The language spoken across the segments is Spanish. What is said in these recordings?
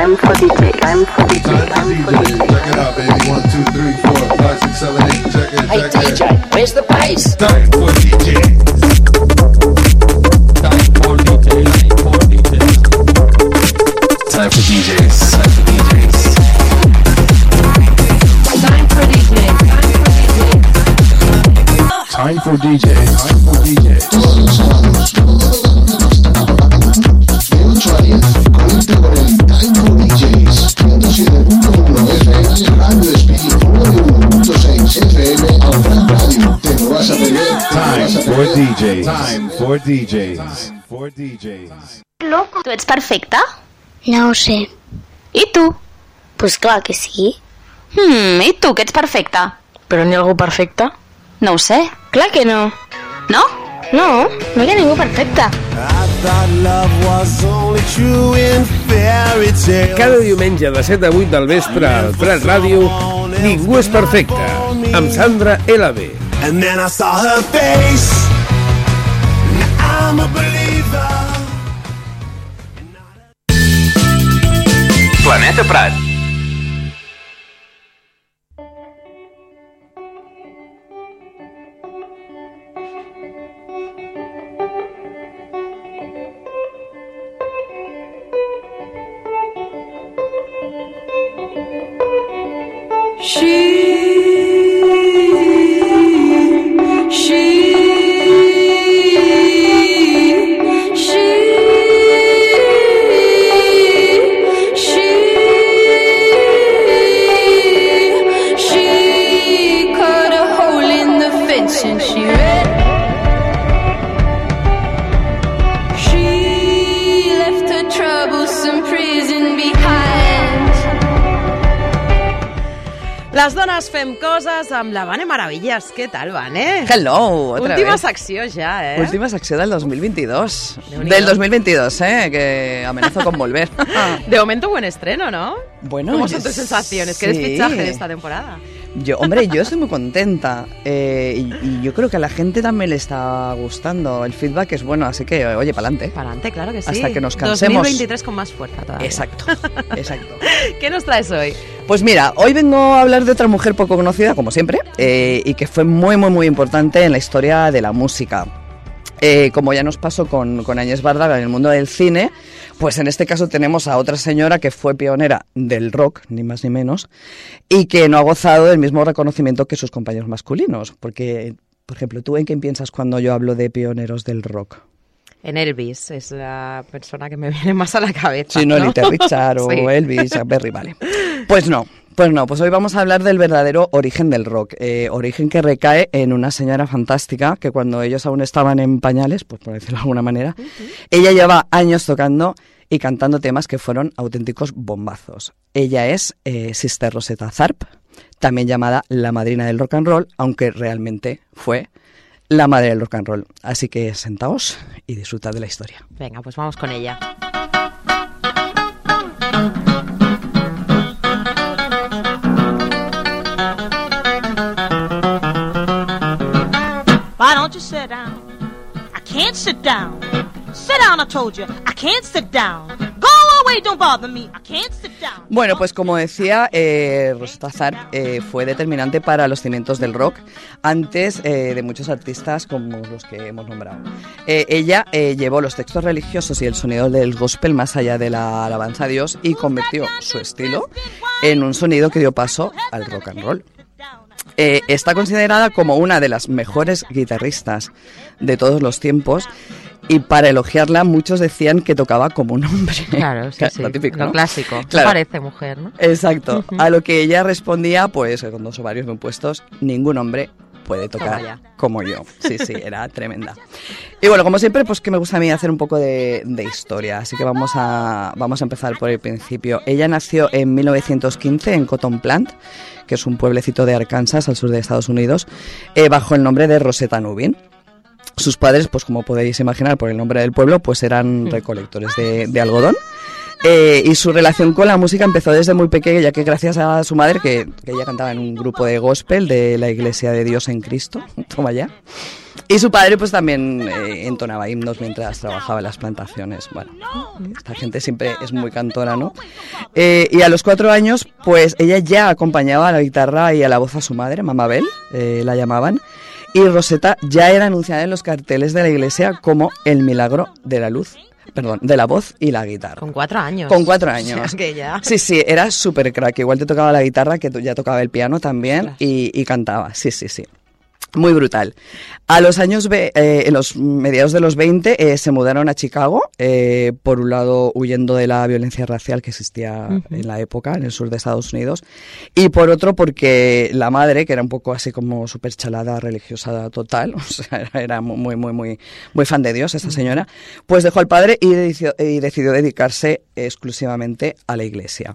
Time for DJ. Time for DJ. Time for DJ. Check it out, baby. 1, 2, 3, 4, 5, 6, 7, 8. Check it. Hey DJ, where's the bass? Time for DJ. Time for DJ. Time for DJs. Time for DJs. Time for DJ. Time for DJ. Todos los sábados, de 8 a 10, conecta con el Time for DJs, 107.1 FM, Radio Speed, 91.6 FM, Alfred Radio. Te lo vas a perder. Time for DJs. Time for DJs. Time for DJs. Loco, ¿tú ets perfecta? No ho sé. I tu? Pues clar que sí. I tu, que ets perfecta? Però n'hi ha algú perfecte? No ho sé. Clar que no. No? No, no hi ha ningú perfecte. Cada diumenge de 7 a 8 del vespre al Prat Ràdio, Ningú és perfecte, amb Sandra LB. Planeta Prat. Les dones fem coses amb la Vane Maravillas. Què tal, Vane? Hello, otra Última vez. secció ja, Última secció del 2022. Déu-n'hi-do. Del 2022, que amenazo con volver. De momento buen estreno, ¿no? Bueno, ¿Cómo son tus sensaciones? ¿Qué sí. desfichaje de esta temporada? Yo estoy muy contenta y yo creo que a la gente también le está gustando. El feedback es bueno, así que, oye, pa'lante. Pa'lante, claro que sí. Hasta que nos cansemos. 2023 con más fuerza todavía. Exacto, exacto. ¿Qué nos traes hoy? Pues mira, hoy vengo a hablar de otra mujer poco conocida, como siempre, y que fue muy, muy, muy importante en la historia de la música. Como ya nos pasó con Agnès Varda en el mundo del cine, pues en este caso tenemos a otra señora que fue pionera del rock, ni más ni menos, y que no ha gozado del mismo reconocimiento que sus compañeros masculinos. Porque, por ejemplo, ¿tú en quién piensas cuando yo hablo de pioneros del rock? En Elvis, es la persona que me viene más a la cabeza. Sí, no, Little Richard o Sí. Elvis, Chuck Berry, vale. Pues no, pues hoy vamos a hablar del verdadero origen del rock, origen que recae en una señora fantástica que cuando ellos aún estaban en pañales, pues por decirlo de alguna manera, ella lleva años tocando y cantando temas que fueron auténticos bombazos. Ella es Sister Rosetta Tharpe, también llamada la madrina del rock and roll, aunque realmente fue la madre del rock and roll. Así que sentaos y disfrutad de la historia. Venga, pues vamos con ella. Why don't you sit down? I can't sit down. Sit down, I told you. I can't sit down. Go away, don't bother me. I can't sit down. Bueno, pues como decía, Rosetta Tharpe fue determinante para los cimientos del rock antes de muchos artistas como los que hemos nombrado. Ella llevó los textos religiosos y el sonido del gospel más allá de la alabanza a Dios y convirtió su estilo en un sonido que dio paso al rock and roll. Está considerada como una de las mejores guitarristas de todos los tiempos y para elogiarla muchos decían que tocaba como un hombre. Claro, sí, sí. Lo típico, Lo ¿no? clásico. Claro. Parece mujer, ¿no? Exacto. A lo que ella respondía, pues con dos ovarios bien puestos, ningún hombre puede tocar como yo. Sí, sí, era tremenda. Y bueno, como siempre, pues que me gusta a mí hacer un poco de historia, así que vamos a empezar por el principio. Ella nació en 1915 en Cotton Plant, que es un pueblecito de Arkansas, al sur de Estados Unidos, bajo el nombre de Rosetta Nubin. Sus padres, pues como podéis imaginar por el nombre del pueblo, pues eran recolectores de algodón. Y su relación con la música empezó desde muy pequeña, ya que gracias a su madre, que ella cantaba en un grupo de gospel de la Iglesia de Dios en Cristo, toma ya, Y su padre pues también entonaba himnos mientras trabajaba en las plantaciones. Bueno, esta gente siempre es muy cantora, ¿no? Y a los 4 años pues ella ya acompañaba a la guitarra y a la voz a su madre, Mamá Bel, la llamaban. Y Rosetta ya era anunciada en los carteles de la iglesia como el milagro de la luz. Perdón, de la voz y la guitarra. Con 4 años. Con 4 años. O sea, que ya... Sí, era súper crack. Igual te tocaba la guitarra, que ya tocaba el piano también, Claro. y cantaba. Sí. Muy brutal. A los años, en los mediados de los 20, se mudaron a Chicago, por un lado huyendo de la violencia racial que existía en la época, en el sur de Estados Unidos, y por otro porque la madre, que era un poco así como súper chalada, religiosa total, o sea, era muy fan de Dios esta señora, pues dejó al padre y decidió dedicarse exclusivamente a la iglesia.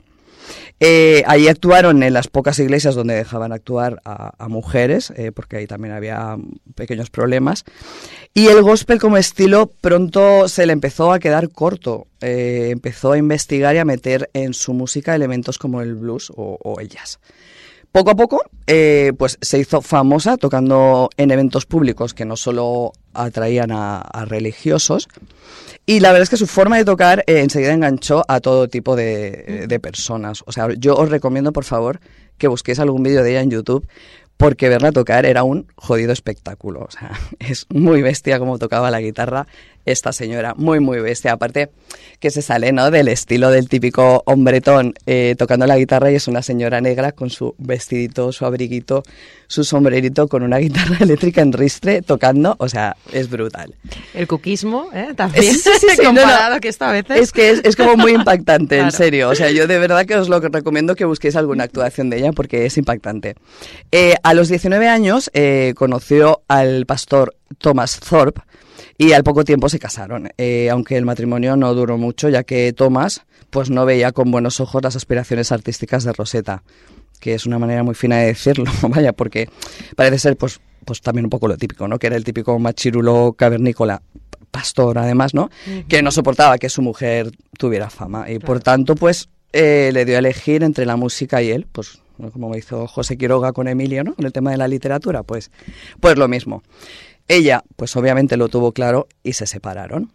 Allí actuaron en las pocas iglesias donde dejaban actuar a mujeres, porque ahí también había pequeños problemas, y el gospel como estilo pronto se le empezó a quedar corto. Empezó a investigar y a meter en su música elementos como el blues o el jazz. Poco a poco pues se hizo famosa tocando en eventos públicos que no solo atraían a religiosos, y la verdad es que su forma de tocar enseguida enganchó a todo tipo de personas. O sea, yo os recomiendo, por favor, que busquéis algún vídeo de ella en YouTube, porque verla tocar era un jodido espectáculo. O sea, es muy bestia como tocaba la guitarra esta señora, muy bestia. Aparte que se sale, ¿no?, del estilo del típico hombretón tocando la guitarra, y es una señora negra con su vestidito, su abriguito, su sombrerito, con una guitarra eléctrica en ristre tocando. O sea, es brutal. El cuquismo, también, Sí, comparado que esta vez... Es que es como muy impactante, Claro. en serio. O sea, yo de verdad que os lo recomiendo, que busquéis alguna actuación de ella, porque es impactante. A los 19 años conoció al pastor Thomas Thorpe, y al poco tiempo se casaron, aunque el matrimonio no duró mucho, ya que Thomas pues no veía con buenos ojos las aspiraciones artísticas de Rosetta, que es una manera muy fina de decirlo, vaya, porque parece ser pues también un poco lo típico, ¿no? Que era el típico machirulo cavernícola, pastor además, ¿no? Que no soportaba que su mujer tuviera fama, y por tanto pues le dio a elegir entre la música y él, pues como hizo José Quiroga con Emilio, ¿no?, con el tema de la literatura, pues lo mismo. Ella, pues obviamente lo tuvo claro y se separaron.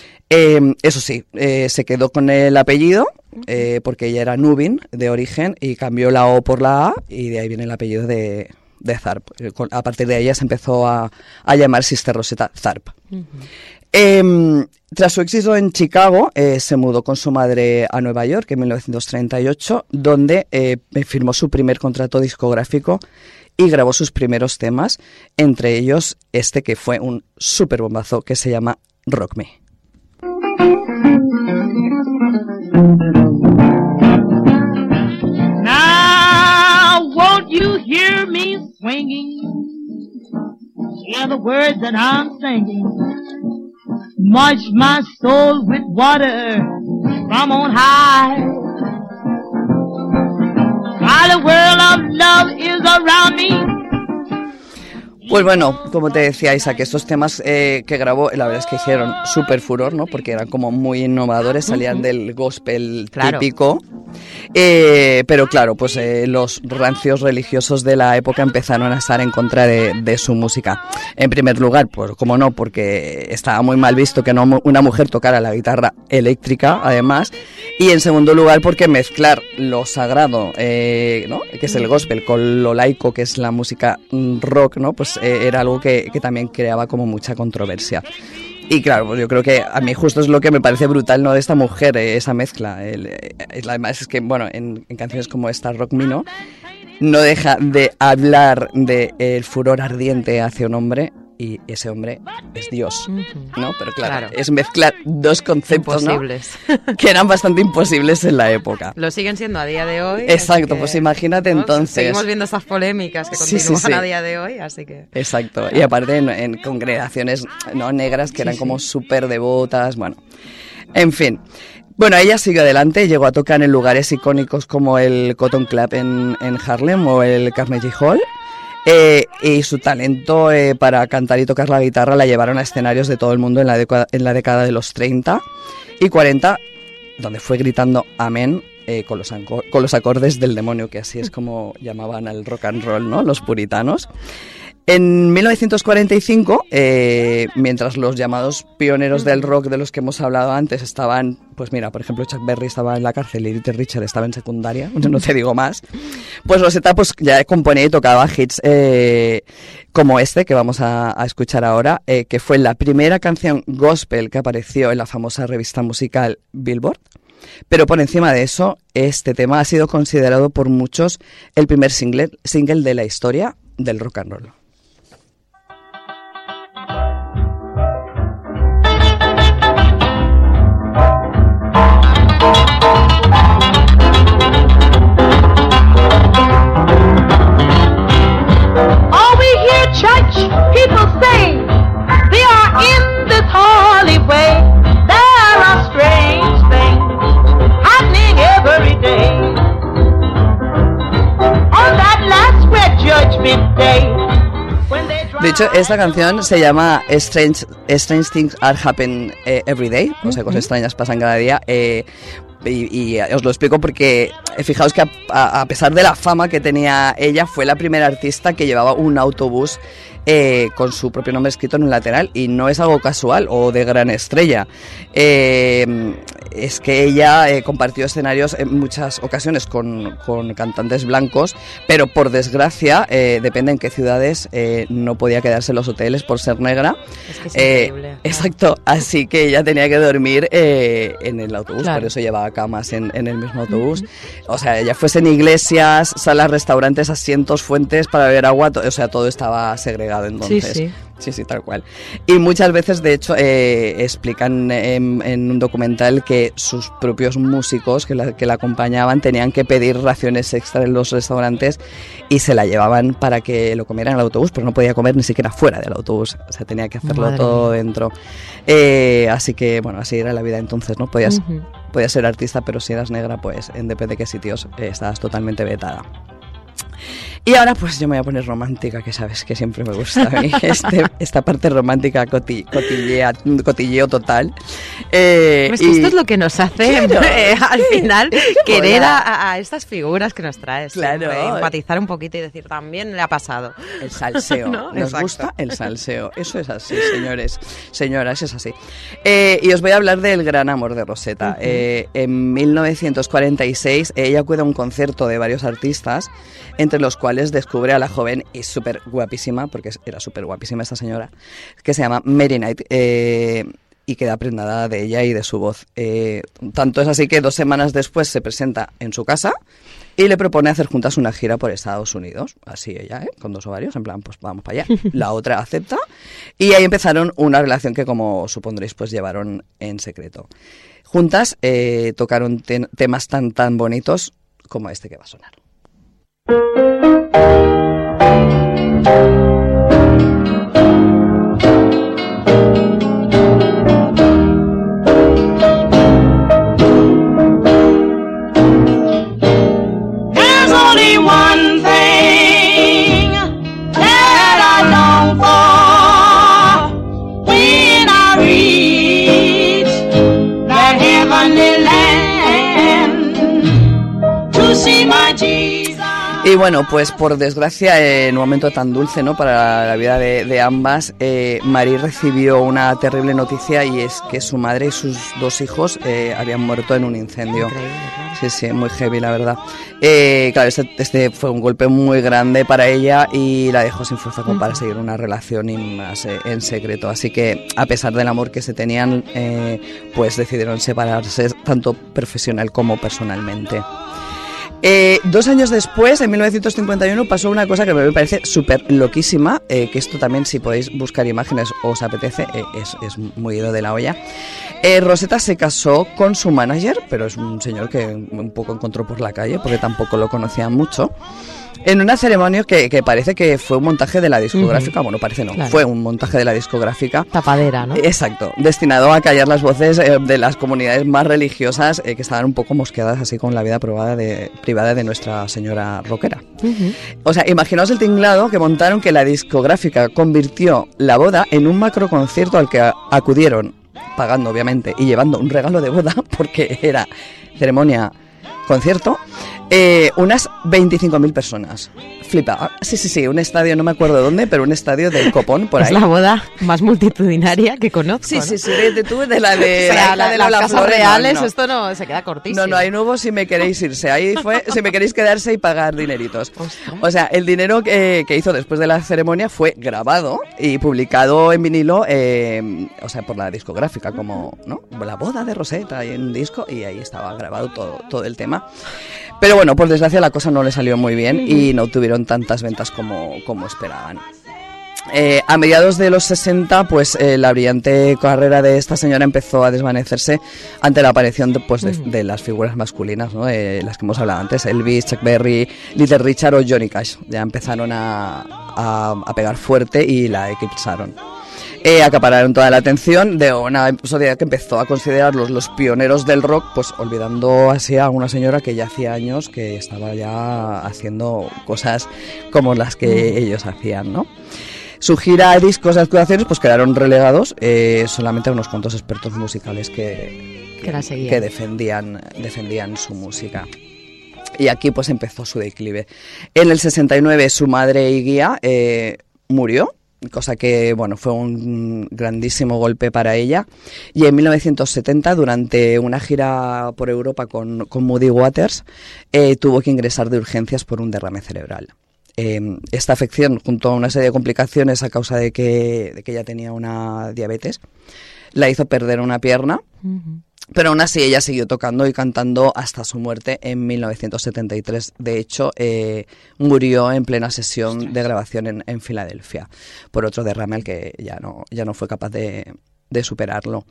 Eso sí, se quedó con el apellido, porque ella era Nubin de origen, y cambió la O por la A, y de ahí viene el apellido de Tharpe. A partir de ella se empezó a llamar Sister Rosetta Tharpe. Tras su éxito en Chicago, se mudó con su madre a Nueva York en 1938, donde firmó su primer contrato discográfico y grabó sus primeros temas, entre ellos este que fue un súper bombazo, que se llama Rock Me. Now, won't you hear me swinging? Hear the words that I'm singing. Wash my soul with water from on high. While the world of love is around me. Pues bueno, como te decía Isaac, estos temas que grabó, la verdad es que hicieron súper furor, ¿no? Porque eran como muy innovadores, salían del gospel típico. Pero claro, pues los rancios religiosos de la época empezaron a estar en contra de su música. En primer lugar, pues como no, porque estaba muy mal visto que una mujer tocara la guitarra eléctrica, además. Y en segundo lugar, porque mezclar lo sagrado, ¿no?, que es el gospel, con lo laico, que es la música rock, ¿no?, pues era algo que también creaba como mucha controversia. Y claro, pues yo creo que a mí justo es lo que me parece brutal, ¿no?, de esta mujer, esa mezcla. Además es que, bueno, en canciones como esta, Rock Me, ¿no?, no deja de hablar del furor ardiente hacia un hombre, y ese hombre es Dios, ¿no? Pero claro, es mezclar dos conceptos, imposibles, ¿no?, que eran bastante imposibles en la época. Lo siguen siendo a día de hoy. Exacto, pues imagínate, ¿no?, entonces. Seguimos viendo estas polémicas que continúan sí. a día de hoy, así que... Exacto, y aparte en congregaciones, ¿no?, negras, que eran como súper devotas, bueno, en fin. Bueno, ella siguió adelante, llegó a tocar en lugares icónicos como el Cotton Club en Harlem o el Carnegie Hall. Y su talento para cantar y tocar la guitarra la llevaron a escenarios de todo el mundo en la década de los 30 y 40, donde fue gritando amén con los acordes del demonio, que así es como llamaban al rock and roll, ¿no?, los puritanos. En 1945, mientras los llamados pioneros del rock de los que hemos hablado antes estaban, pues mira, por ejemplo, Chuck Berry estaba en la cárcel y Little Richard estaba en secundaria, no te digo más, pues Rosetta pues ya componía y tocaba hits como este que vamos a escuchar ahora, que fue la primera canción gospel que apareció en la famosa revista musical Billboard. Pero por encima de eso, este tema ha sido considerado por muchos el primer single de la historia del rock and roll. All we hear church people say, they are in this holy way. There are strange things happening every day. On that last great judgment day. De hecho, esta canción se llama Strange Things Are Happen Every Day, o sea, cosas extrañas pasan cada día. Y os lo explico porque fijaos que a pesar de la fama que tenía ella, fue la primera artista que llevaba un autobús con su propio nombre escrito en un lateral, y no es algo casual o de gran estrella. Es que ella compartió escenarios en muchas ocasiones con cantantes blancos, pero por desgracia, depende en qué ciudades, no podía quedarse en los hoteles por ser negra. Es que es increíble. Exacto, así que ella tenía que dormir en el autobús, claro. Por eso llevaba camas en el mismo autobús. O sea, ella fuese en iglesias, salas, restaurantes, asientos, fuentes para beber agua, o sea, todo estaba segregado entonces. Sí, tal cual. Y muchas veces, de hecho, explican en un documental que sus propios músicos que la acompañaban tenían que pedir raciones extra en los restaurantes y se la llevaban para que lo comieran en el autobús, pero no podía comer ni siquiera fuera del autobús, o sea, tenía que hacerlo todo dentro. Así que, bueno, así era la vida entonces, ¿no? Podías ser artista, pero si eras negra, pues en depende de qué sitios estabas totalmente vetada. Y ahora pues yo me voy a poner romántica, que sabes que siempre me gusta a mí esta parte romántica, cotilleo total. Pues que esto es lo que nos hace al final querer a estas figuras que nos traes. Claro. Empatizar un poquito y decir, también le ha pasado. El salseo. ¿No? Nos Exacto. gusta el salseo. Eso es así, señores. Señoras, es así. Y os voy a hablar del gran amor de Rosetta. En 1946 ella acude a un concierto de varios artistas, entre los cuales descubre a la joven y súper guapísima, porque era súper guapísima esta señora, que se llama Mary Knight, y queda prendada de ella y de su voz. Tanto es así que 2 semanas después se presenta en su casa y le propone hacer juntas una gira por Estados Unidos. Así ella, con 2 ovarios, en plan, pues vamos para allá. La otra acepta y ahí empezaron una relación que, como supondréis, pues llevaron en secreto. Juntas tocaron temas tan bonitos como este que va a sonar. There's only one thing that I long for when I reach that heavenly land to see my Jesus. Y bueno, pues por desgracia, en un momento tan dulce, ¿no?, para la vida de ambas, Marie recibió una terrible noticia, y es que su madre y sus 2 hijos habían muerto en un incendio. Increíble, claro. Sí, muy heavy, la verdad. Claro, este fue un golpe muy grande para ella y la dejó sin fuerza como para seguir una relación y más en secreto. Así que, a pesar del amor que se tenían, pues decidieron separarse tanto profesional como personalmente. 2 años después, en 1951, pasó una cosa que me parece súper loquísima, que esto también, si podéis buscar imágenes o os apetece, es muy ido de la olla. Rosetta se casó con su manager, pero es un señor que un poco encontró por la calle, porque tampoco lo conocía mucho, en una ceremonia que parece que fue un montaje de la discográfica. Bueno, parece no, claro. Fue un montaje de la discográfica. Tapadera, ¿no? Exacto, destinado a callar las voces de las comunidades más religiosas que estaban un poco mosqueadas así con la vida privada de Nuestra Señora rockera. O sea, imaginaos el tinglado que montaron, que la discográfica convirtió la boda en un macro concierto al que acudieron, pagando obviamente, y llevando un regalo de boda, porque era ceremonia concierto, Unas 25.000 personas. Flipa. Sí, un estadio, no me acuerdo dónde, pero un estadio del copón, por ahí. Es la boda más multitudinaria que conozco. Sí, ¿no? vete tú de la de... O sea, la de las Lola casas Flores, reales, no. esto no se queda cortísimo. No, ahí no hubo si me queréis irse. Ahí fue si me queréis quedarse y pagar dineritos. Hostia. O sea, el dinero que hizo después de la ceremonia fue grabado y publicado en vinilo, o sea, por la discográfica, como, ¿no? La boda de Rosetta y en un disco, y ahí estaba grabado todo el tema. Pero bueno, por desgracia la cosa no le salió muy bien y no tuvieron tantas ventas como esperaban. A mediados de los 60, pues la brillante carrera de esta señora empezó a desvanecerse ante la aparición de las figuras masculinas, ¿no? Las que hemos hablado antes, Elvis, Chuck Berry, Little Richard o Johnny Cash. Ya empezaron a pegar fuerte y la eclipsaron. Acapararon toda la atención de una sociedad que empezó a considerarlos los pioneros del rock, pues olvidando así a una señora que ya hacía años que estaba ya haciendo cosas como las que ellos hacían, ¿no? Su gira de discos de actuaciones pues quedaron relegados solamente a unos cuantos expertos musicales que defendían su música. Y aquí pues empezó su declive. En el 69 su madre y guía murió, cosa que bueno fue un grandísimo golpe para ella, y en 1970 durante una gira por Europa con Muddy Waters tuvo que ingresar de urgencias por un derrame cerebral. Esta afección, junto a una serie de complicaciones a causa de que ella tenía una diabetes, la hizo perder una pierna. Pero aún así ella siguió tocando y cantando hasta su muerte en 1973. De hecho, murió en plena sesión de grabación en Filadelfia por otro derrame al que ya no fue capaz de superarlo.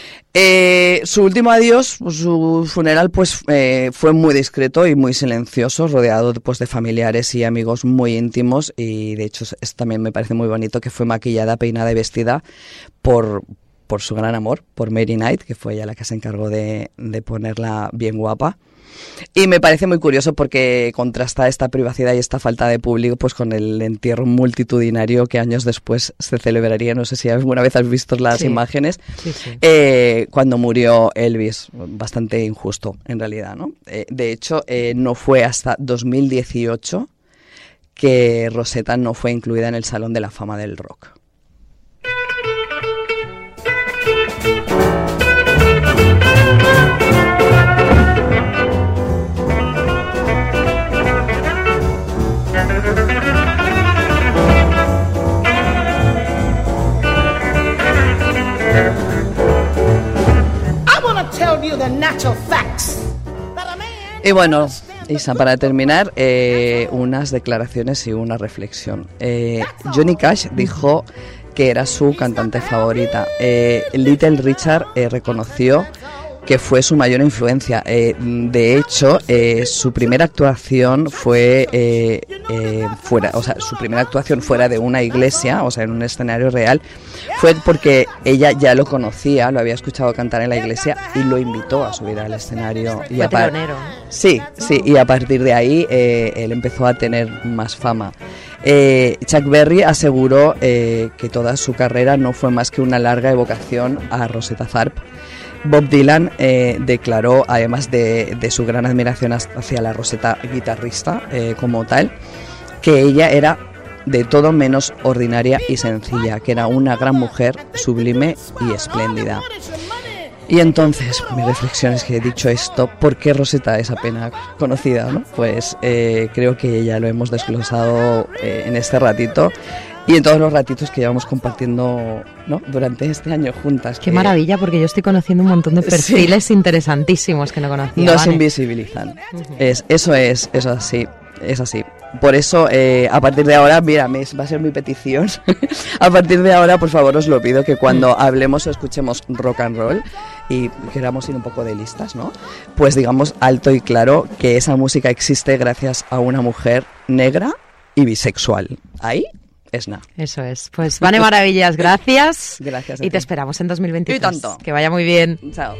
Su último adiós, su funeral, pues fue muy discreto y muy silencioso, rodeado pues de familiares y amigos muy íntimos, y de hecho esto también me parece muy bonito, que fue maquillada, peinada y vestida por su gran amor, por Mary Knight, que fue ella la que se encargó de ponerla bien guapa. Y me parece muy curioso porque contrasta esta privacidad y esta falta de público pues con el entierro multitudinario que años después se celebraría. No sé si alguna vez has visto las imágenes. Sí. Cuando murió Elvis, bastante injusto en realidad, ¿no? De hecho, no fue hasta 2018 que Rosetta no fue incluida en el Salón de la Fama del Rock. Y bueno, Isa, para terminar, unas declaraciones y una reflexión. Johnny Cash dijo que era su cantante favorita. Little Richard reconoció que fue su mayor influencia. De hecho, su primera actuación fue su primera actuación fuera de una iglesia, o sea, en un escenario real, fue porque ella ya lo conocía, lo había escuchado cantar en la iglesia y lo invitó a subir al escenario. Fue pionero. Sí, y a partir de ahí él empezó a tener más fama. Chuck Berry aseguró que toda su carrera no fue más que una larga evocación a Rosetta Tharpe. Bob Dylan declaró, además de su gran admiración hacia la Rosetta guitarrista como tal, que ella era de todo menos ordinaria y sencilla, que era una gran mujer sublime y espléndida. Y entonces, mi reflexión es que, dicho esto, ¿por qué Rosetta es apenas conocida, ¿no? Pues creo que ya lo hemos desglosado en este ratito y en todos los ratitos que llevamos compartiendo, ¿no?, durante este año juntas. Qué maravilla, porque yo estoy conociendo un montón de perfiles interesantísimos que no conocía. Nos invisibilizan. Eso es así. Es así. Por eso, a partir de ahora, mira, va a ser mi petición. A partir de ahora, por favor, os lo pido, que cuando hablemos o escuchemos rock and roll y queramos ir un poco de listas, ¿no?, pues digamos alto y claro que esa música existe gracias a una mujer negra y bisexual. Ahí es nada. Eso es. Pues Vane Maravillas, gracias. Gracias a y ti. Te esperamos en 2023. Y tanto. Que vaya muy bien. Chao.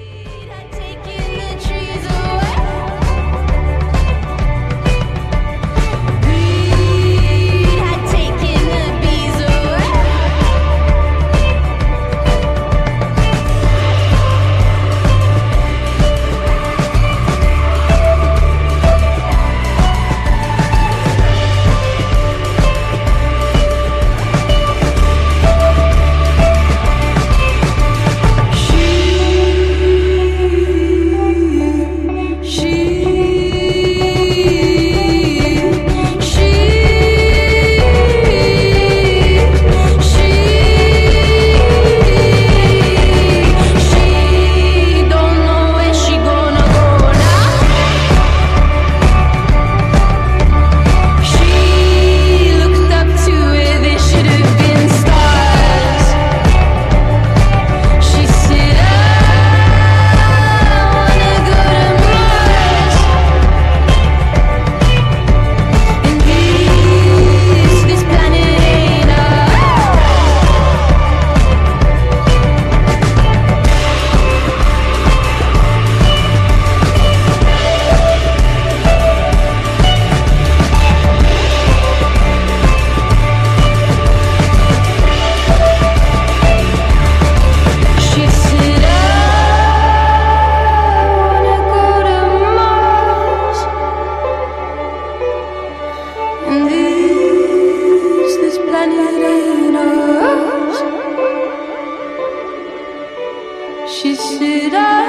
She said, I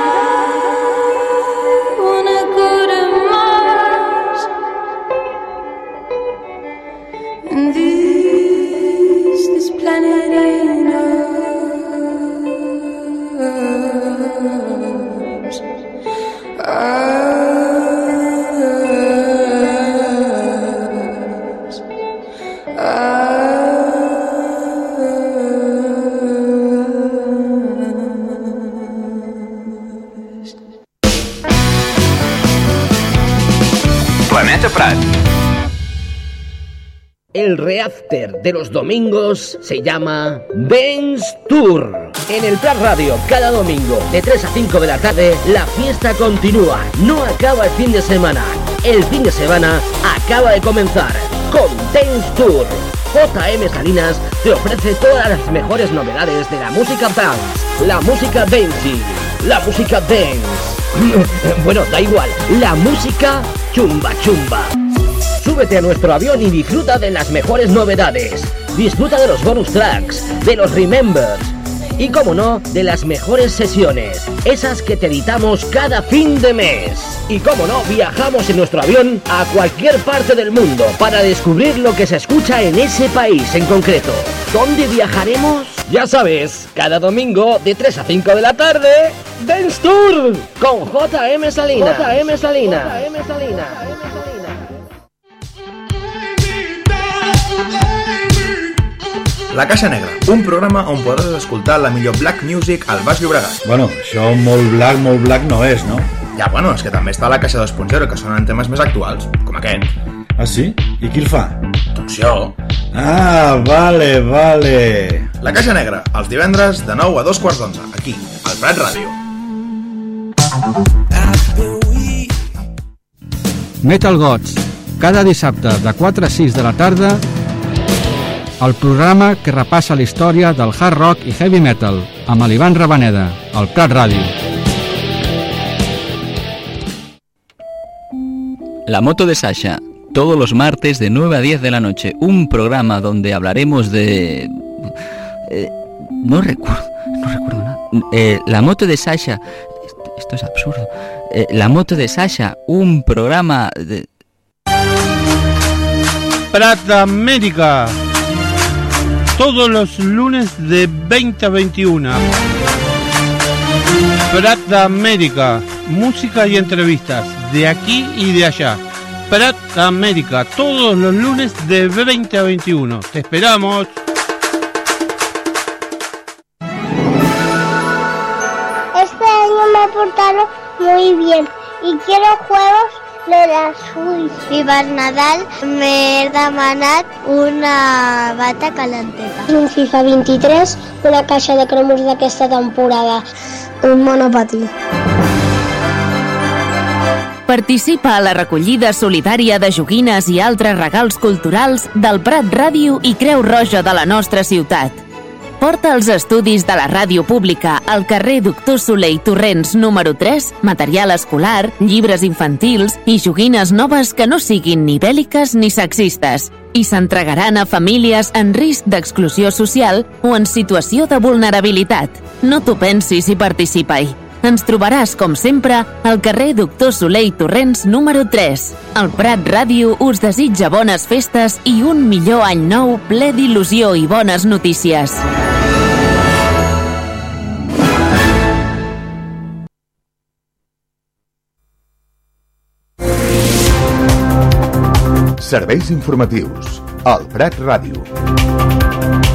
wanna go to Mars, and this planet ain't ours. Planeta Prat. El reafter de los domingos se llama Dance Tour. En el Prat Radio, cada domingo, de 3 a 5 de la tarde, la fiesta continúa. No acaba el fin de semana. El fin de semana acaba de comenzar con Dance Tour. JM Salinas te ofrece todas las mejores novedades de la música dance, la música dancey, la música dance. Bueno, da igual, la música chumba chumba. Súbete a nuestro avión y disfruta de las mejores novedades. Disfruta de los bonus tracks, de los remembers y, como no, de las mejores sesiones, esas que te editamos cada fin de mes. Y, como no, viajamos en nuestro avión a cualquier parte del mundo para descubrir lo que se escucha en ese país en concreto. ¿Dónde viajaremos? Ya sabes, cada domingo de 3 a 5 de la tarde, Dance Tour con JM Salinas. JM Salinas. JM Salinas. La Caixa Negra, un programa on podràs escoltar la millor black music al Baix Llobregat. Bueno, això molt black no és, no? Ja, bueno, és que també està la Caixa 2.0, que sonen temes més actuals, com aquest. Ah, sí? I qui el fa? Doncs jo. Ah, vale. La Caixa Negra, els divendres de 9 a 2:15, aquí, al Prat Ràdio. Metal Gods, cada dissabte de 4 a 6 de la tarda, el programa que repassa la història del hard rock i heavy metal amb l'Ivan Rabaneda, al Prat Ràdio. La moto de Sasha, todos los martes de 9 a 10 de la noche, un programa donde hablaremos de... no recuerdo nada. La moto de Sasha, esto es absurdo. La moto de Sasha, un programa de... Prat América, todos los lunes de 20 a 21. Prat América, música y entrevistas de aquí y de allá. Prat América, todos los lunes de 20 a 21. Te esperamos. Este año me he portado muy bien y quiero juegos de la Switch. I per Nadal m'he demanat una bata calenteta. Un FIFA 23, una caixa de cromos d'aquesta temporada, un monopatí. Participa a la recollida solidària de joguines i altres regals culturals del Prat Ràdio i Creu Roja de la nostra ciutat. Porta els estudis de la ràdio pública al carrer Doctor Soler i Torrents número 3, material escolar, llibres infantils i joguines noves que no siguin ni bèl·liques ni sexistes i s'entregaran a famílies en risc d'exclusió social o en situació de vulnerabilitat. No t'ho pensis i participa-hi. Ens trobaràs, com sempre, al carrer Doctor Soler i Torrents número 3. El Prat Ràdio us desitja bones festes i un millor any nou ple d'il·lusió i bones notícies. Serveis informatius al Prat Ràdio.